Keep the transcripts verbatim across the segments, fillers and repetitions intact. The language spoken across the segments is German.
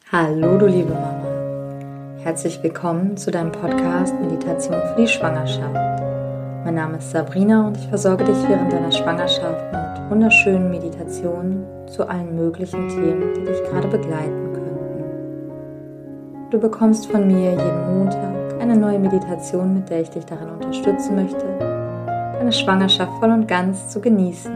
Hallo du liebe Mama, herzlich willkommen zu deinem Podcast Meditation für die Schwangerschaft. Mein Name ist Sabrina und ich versorge dich während deiner Schwangerschaft mit wunderschönen Meditationen zu allen möglichen Themen, die dich gerade begleiten könnten. Du bekommst von mir jeden Montag eine neue Meditation, mit der ich dich darin unterstützen möchte, deine Schwangerschaft voll und ganz zu genießen.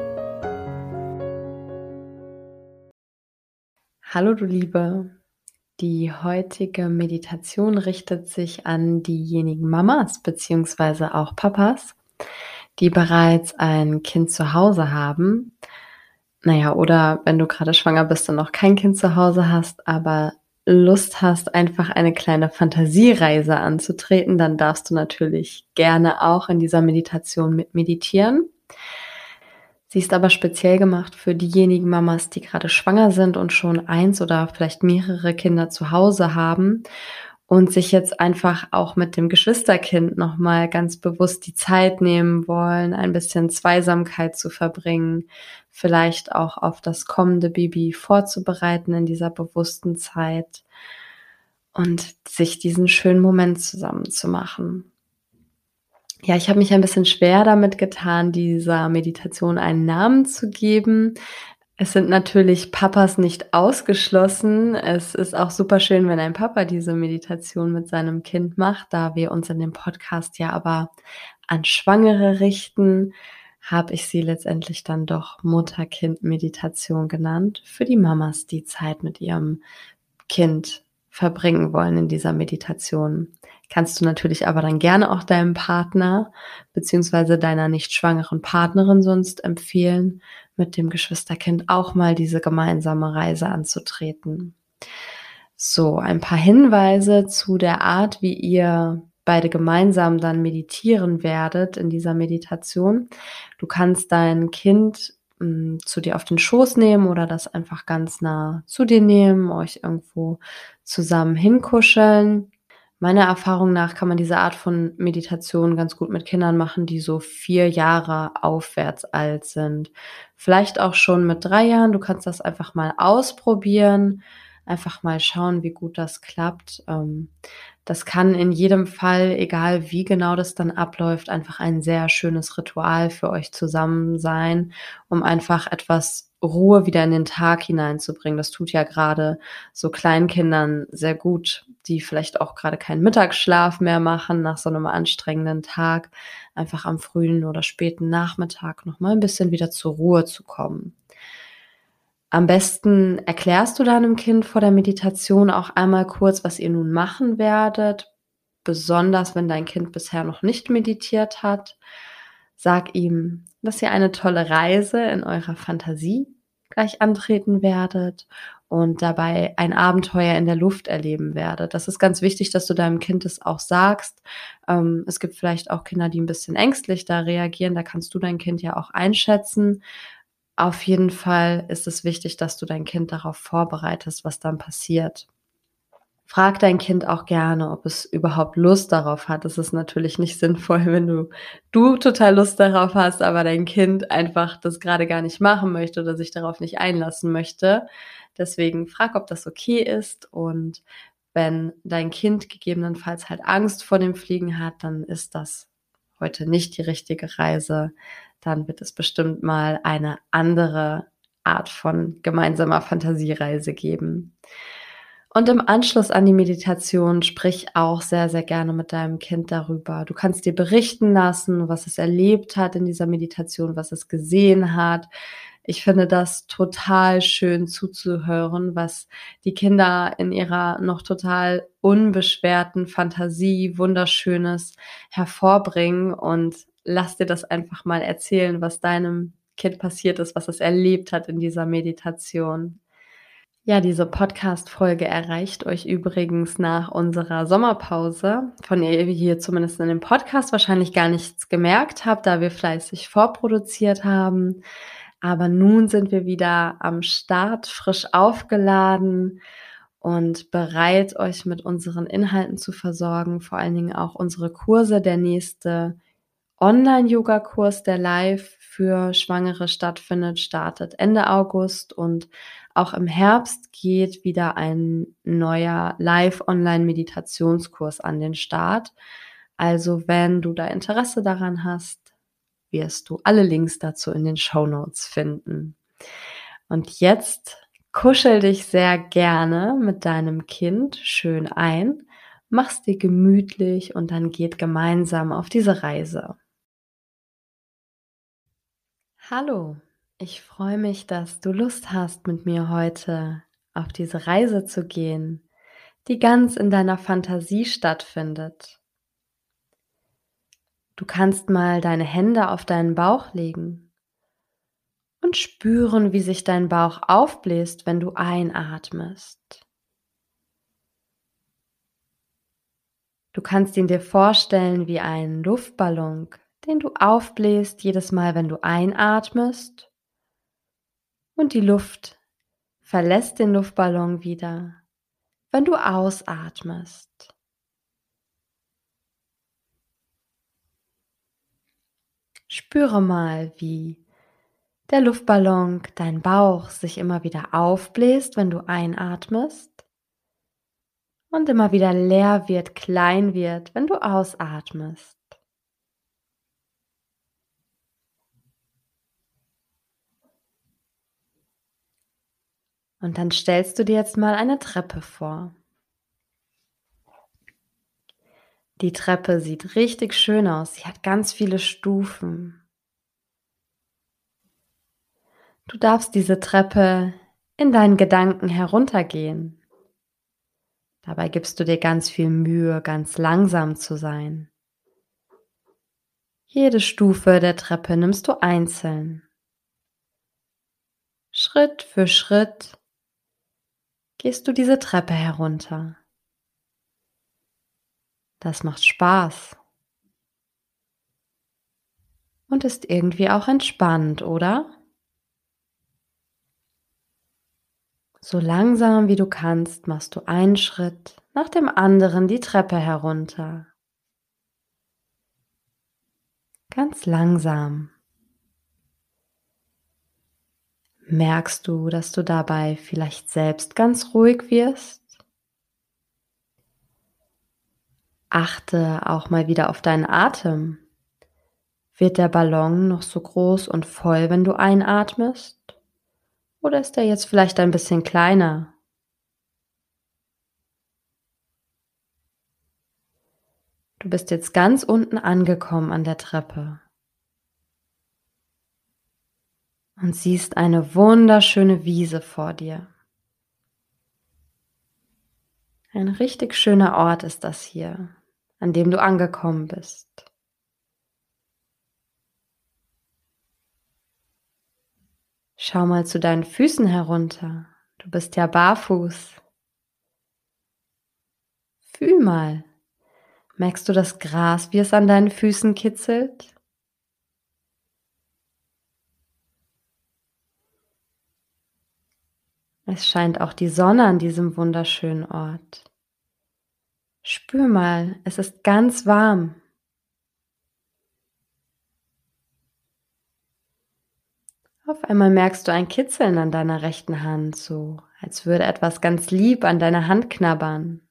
Hallo du Liebe, die heutige Meditation richtet sich an diejenigen Mamas bzw. auch Papas, die bereits ein Kind zu Hause haben. Naja, oder wenn du gerade schwanger bist und noch kein Kind zu Hause hast, aber Lust hast, einfach eine kleine Fantasiereise anzutreten, dann darfst du natürlich gerne auch in dieser Meditation mit meditieren. Sie ist aber speziell gemacht für diejenigen Mamas, die gerade schwanger sind und schon eins oder vielleicht mehrere Kinder zu Hause haben und sich jetzt einfach auch mit dem Geschwisterkind nochmal ganz bewusst die Zeit nehmen wollen, ein bisschen Zweisamkeit zu verbringen, vielleicht auch auf das kommende Baby vorzubereiten in dieser bewussten Zeit und sich diesen schönen Moment zusammen zu machen. Ja, ich habe mich ein bisschen schwer damit getan, dieser Meditation einen Namen zu geben. Es sind natürlich Papas nicht ausgeschlossen. Es ist auch super schön, wenn ein Papa diese Meditation mit seinem Kind macht. Da wir uns in dem Podcast ja aber an Schwangere richten, habe ich sie letztendlich dann doch Mutter-Kind-Meditation genannt, für die Mamas, die Zeit mit ihrem Kind verbringen wollen in dieser Meditation. Kannst du natürlich aber dann gerne auch deinem Partner beziehungsweise deiner nicht schwangeren Partnerin sonst empfehlen, mit dem Geschwisterkind auch mal diese gemeinsame Reise anzutreten. So, ein paar Hinweise zu der Art, wie ihr beide gemeinsam dann meditieren werdet in dieser Meditation. Du kannst dein Kind mh, zu dir auf den Schoß nehmen oder das einfach ganz nah zu dir nehmen, euch irgendwo zusammen hinkuscheln. Meiner Erfahrung nach kann man diese Art von Meditation ganz gut mit Kindern machen, die so vier Jahre aufwärts alt sind. Vielleicht auch schon mit drei Jahren. Du kannst das einfach mal ausprobieren, einfach mal schauen, wie gut das klappt. Ähm, Das kann in jedem Fall, egal wie genau das dann abläuft, einfach ein sehr schönes Ritual für euch zusammen sein, um einfach etwas Ruhe wieder in den Tag hineinzubringen. Das tut ja gerade so Kleinkindern sehr gut, die vielleicht auch gerade keinen Mittagsschlaf mehr machen nach so einem anstrengenden Tag, einfach am frühen oder späten Nachmittag noch mal ein bisschen wieder zur Ruhe zu kommen. Am besten erklärst du deinem Kind vor der Meditation auch einmal kurz, was ihr nun machen werdet, besonders wenn dein Kind bisher noch nicht meditiert hat. Sag ihm, dass ihr eine tolle Reise in eurer Fantasie gleich antreten werdet und dabei ein Abenteuer in der Luft erleben werdet. Das ist ganz wichtig, dass du deinem Kind das auch sagst. Ähm, es gibt vielleicht auch Kinder, die ein bisschen ängstlich da reagieren. Da kannst du dein Kind ja auch einschätzen. Auf jeden Fall ist es wichtig, dass du dein Kind darauf vorbereitest, was dann passiert. Frag dein Kind auch gerne, ob es überhaupt Lust darauf hat. Es ist natürlich nicht sinnvoll, wenn du du total Lust darauf hast, aber dein Kind einfach das gerade gar nicht machen möchte oder sich darauf nicht einlassen möchte. Deswegen frag, ob das okay ist, und wenn dein Kind gegebenenfalls halt Angst vor dem Fliegen hat, dann ist das heute nicht die richtige Reise. Dann wird es bestimmt mal eine andere Art von gemeinsamer Fantasiereise geben. Und im Anschluss an die Meditation sprich auch sehr, sehr gerne mit deinem Kind darüber. Du kannst dir berichten lassen, was es erlebt hat in dieser Meditation, was es gesehen hat. Ich finde das total schön zuzuhören, was die Kinder in ihrer noch total unbeschwerten Fantasie Wunderschönes hervorbringen, und lass dir das einfach mal erzählen, was deinem Kind passiert ist, was es erlebt hat in dieser Meditation. Ja, diese Podcast-Folge erreicht euch übrigens nach unserer Sommerpause, von der ihr hier zumindest in dem Podcast wahrscheinlich gar nichts gemerkt habt, da wir fleißig vorproduziert haben. Aber nun sind wir wieder am Start, frisch aufgeladen und bereit, euch mit unseren Inhalten zu versorgen, vor allen Dingen auch unsere Kurse. Der nächste Online-Yoga-Kurs, der live für Schwangere stattfindet, startet Ende August, und Auch im Herbst geht wieder ein neuer Live-Online-Meditationskurs an den Start. Also wenn du da Interesse daran hast, wirst du alle Links dazu in den Shownotes finden. Und jetzt kuschel dich sehr gerne mit deinem Kind schön ein, mach's dir gemütlich und dann geht gemeinsam auf diese Reise. Hallo, ich freue mich, dass du Lust hast, mit mir heute auf diese Reise zu gehen, die ganz in deiner Fantasie stattfindet. Du kannst mal deine Hände auf deinen Bauch legen und spüren, wie sich dein Bauch aufbläst, wenn du einatmest. Du kannst ihn dir vorstellen wie einen Luftballon, den du aufbläst jedes Mal, wenn du einatmest, und die Luft verlässt den Luftballon wieder, wenn du ausatmest. Spüre mal, wie der Luftballon, dein Bauch sich immer wieder aufbläst, wenn du einatmest und immer wieder leer wird, klein wird, wenn du ausatmest. Und dann stellst du dir jetzt mal eine Treppe vor. Die Treppe sieht richtig schön aus. Sie hat ganz viele Stufen. Du darfst diese Treppe in deinen Gedanken heruntergehen. Dabei gibst du dir ganz viel Mühe, ganz langsam zu sein. Jede Stufe der Treppe nimmst du einzeln. Schritt für Schritt gehst du diese Treppe herunter. Das macht Spaß und ist irgendwie auch entspannt, oder? So langsam wie du kannst, machst du einen Schritt nach dem anderen die Treppe herunter. Ganz langsam. Merkst du, dass du dabei vielleicht selbst ganz ruhig wirst? Achte auch mal wieder auf deinen Atem. Wird der Ballon noch so groß und voll, wenn du einatmest? Oder ist er jetzt vielleicht ein bisschen kleiner? Du bist jetzt ganz unten angekommen an der Treppe und siehst eine wunderschöne Wiese vor dir. Ein richtig schöner Ort ist das hier, an dem du angekommen bist. Schau mal zu deinen Füßen herunter. Du bist ja barfuß. Fühl mal. Merkst du das Gras, wie es an deinen Füßen kitzelt? Es scheint auch die Sonne an diesem wunderschönen Ort. Spür mal, es ist ganz warm. Auf einmal merkst du ein Kitzeln an deiner rechten Hand, so als würde etwas ganz lieb an deiner Hand knabbern.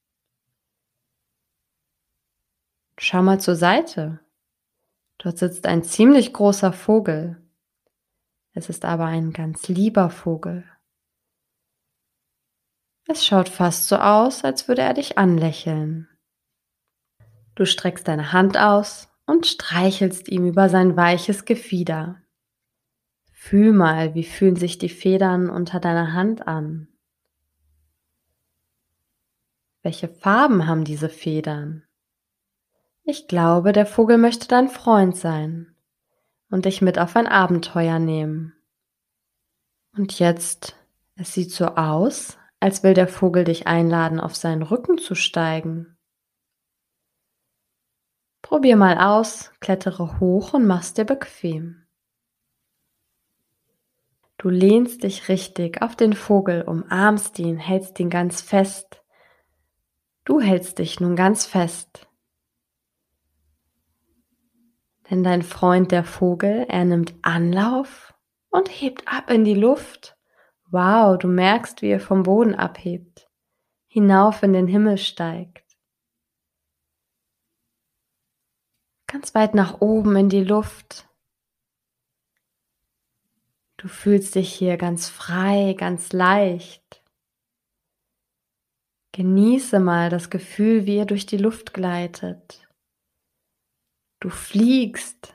Schau mal zur Seite. Dort sitzt ein ziemlich großer Vogel. Es ist aber ein ganz lieber Vogel. Es schaut fast so aus, als würde er dich anlächeln. Du streckst deine Hand aus und streichelst ihm über sein weiches Gefieder. Fühl mal, wie fühlen sich die Federn unter deiner Hand an? Welche Farben haben diese Federn? Ich glaube, der Vogel möchte dein Freund sein und dich mit auf ein Abenteuer nehmen. Und jetzt, es sieht so aus, als will der Vogel dich einladen, auf seinen Rücken zu steigen. Probier mal aus, klettere hoch und mach's dir bequem. Du lehnst dich richtig auf den Vogel, umarmst ihn, hältst ihn ganz fest. Du hältst dich nun ganz fest. Denn dein Freund der Vogel, er nimmt Anlauf und hebt ab in die Luft. Wow, du merkst, wie er vom Boden abhebt, hinauf in den Himmel steigt, ganz weit nach oben in die Luft. Du fühlst dich hier ganz frei, ganz leicht. Genieße mal das Gefühl, wie er durch die Luft gleitet. Du fliegst.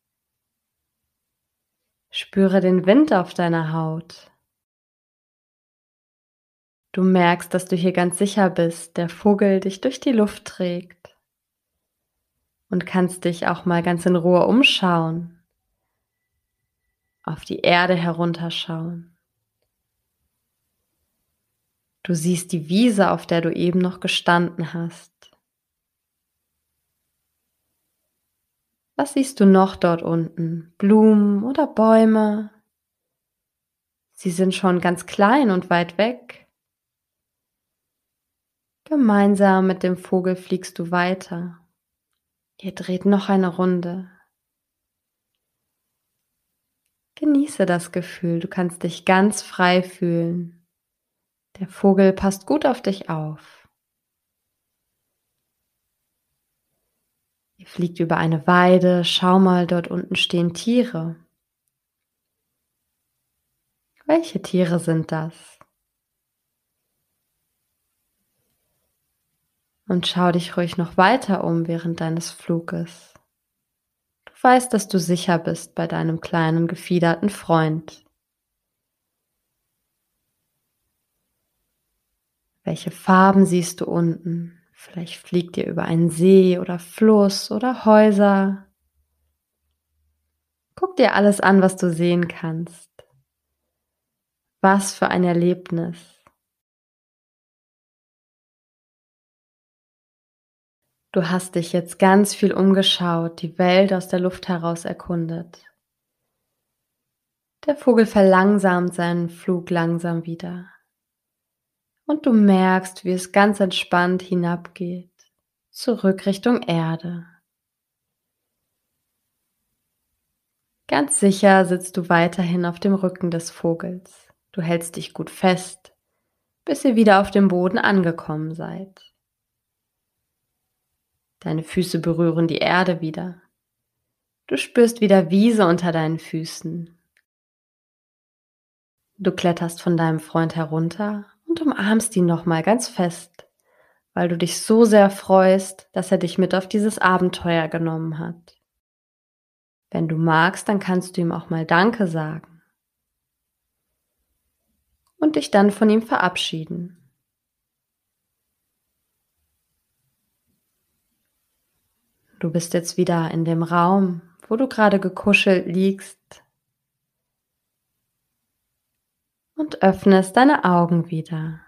Spüre den Wind auf deiner Haut. Du merkst, dass du hier ganz sicher bist, der Vogel dich durch die Luft trägt und kannst dich auch mal ganz in Ruhe umschauen, auf die Erde herunterschauen. Du siehst die Wiese, auf der du eben noch gestanden hast. Was siehst du noch dort unten? Blumen oder Bäume? Sie sind schon ganz klein und weit weg. Gemeinsam mit dem Vogel fliegst du weiter. Ihr dreht noch eine Runde. Genieße das Gefühl, du kannst dich ganz frei fühlen. Der Vogel passt gut auf dich auf. Ihr fliegt über eine Weide, schau mal, dort unten stehen Tiere. Welche Tiere sind das? Und schau dich ruhig noch weiter um während deines Fluges. Du weißt, dass du sicher bist bei deinem kleinen gefiederten Freund. Welche Farben siehst du unten? Vielleicht fliegt ihr über einen See oder Fluss oder Häuser. Guck dir alles an, was du sehen kannst. Was für ein Erlebnis. Du hast dich jetzt ganz viel umgeschaut, die Welt aus der Luft heraus erkundet. Der Vogel verlangsamt seinen Flug langsam wieder. Und du merkst, wie es ganz entspannt hinabgeht, zurück Richtung Erde. Ganz sicher sitzt du weiterhin auf dem Rücken des Vogels. Du hältst dich gut fest, bis ihr wieder auf dem Boden angekommen seid. Deine Füße berühren die Erde wieder. Du spürst wieder Wiese unter deinen Füßen. Du kletterst von deinem Freund herunter und umarmst ihn nochmal ganz fest, weil du dich so sehr freust, dass er dich mit auf dieses Abenteuer genommen hat. Wenn du magst, dann kannst du ihm auch mal Danke sagen und dich dann von ihm verabschieden. Du bist jetzt wieder in dem Raum, wo du gerade gekuschelt liegst und öffnest deine Augen wieder.